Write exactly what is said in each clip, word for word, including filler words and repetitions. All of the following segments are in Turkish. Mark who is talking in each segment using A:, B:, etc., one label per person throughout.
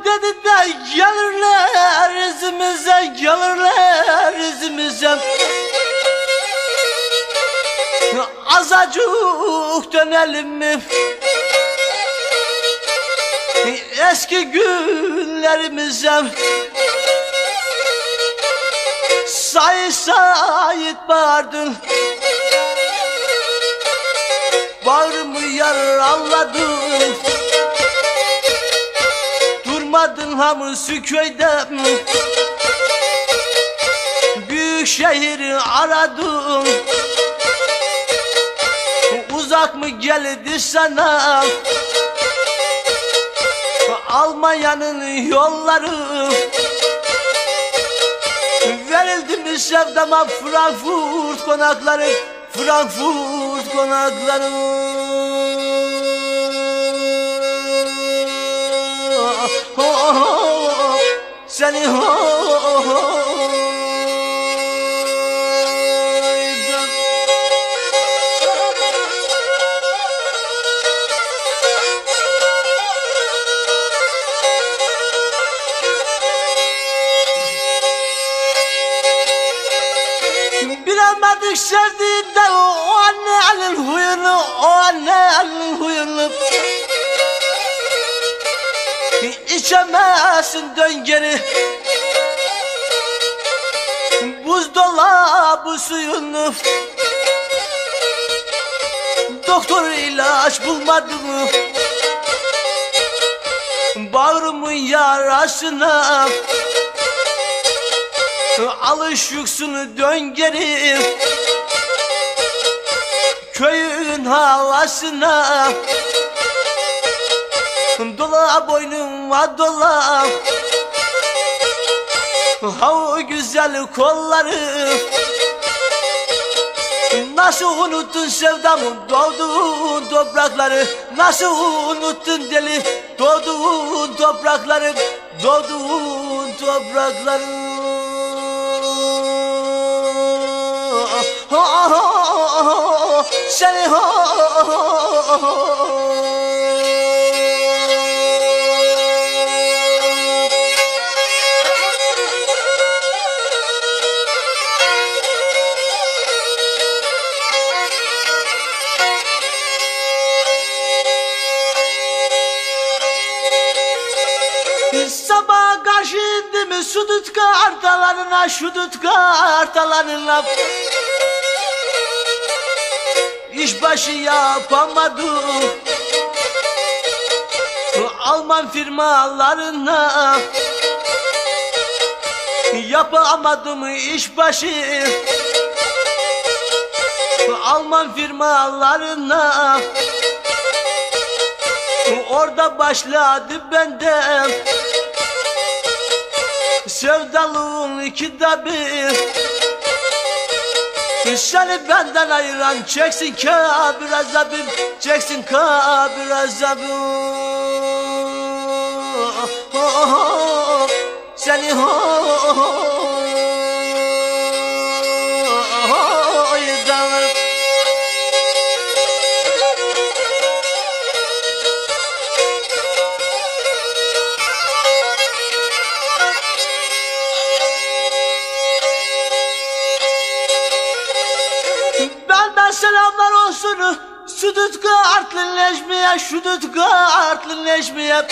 A: dedi de gelirler izimize, gelirler izimize. Azacık dönelim mi eski günlerimize? Say Sait bağırdın, bağrımı yaraladın. Durmadın hamısı köyde, büyük şehri aradın. Uzak mı geldi sana Almanya'nın yolları? Verildi mi sevdama Frankfurt konakları, Frankfurt konakları? Oh, oh, oh, seni oh, oh, oh. Bilemedik sevdiğinden o annenin huyunu, o annenin huyunu. İçemezsin dön geri buzdolabı suyunu. Doktor ilaç bulmadı mı bağrımın yarasına? Alış yüksünü dön geri köyün havasına. Dola boynuma dola ha güzel kolları. Nasıl unuttun sevdamın doğduğun toprakları? Nasıl unuttun deli doğduğun toprakları, doğduğun toprakları? Oh, oh, oh, seni oh, oh, oh. Sabah karşı indi mi sudut kartalarına, şudut kartalarına. İşbaşı yapamadım Alman firmalarına. Yapamadım işbaşı Alman firmalarına. Orada başladı benden sevdalığın kitabı. Seni benden ayıran çeksin kabir azabım, çeksin kabir azabım. Oh, oh, oh, seni oh, oh, oh, yıldamım. Benden selamlar olsun Sudut kartlı Necmiye, Sudut kartlı Necmiye.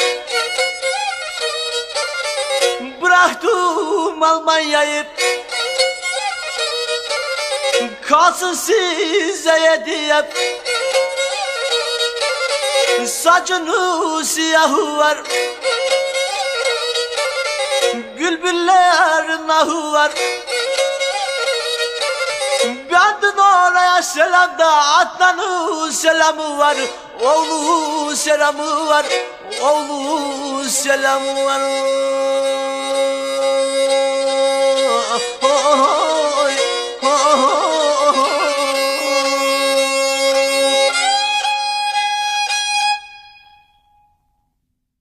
A: Bıraktım Almanya'yı, kalsın size hediye. Saçının siyahı var, bülbüllerin ahı var. Benden oraya selam da Adnan'ın selamı var, oğlu selamı var, oğlu selamı var.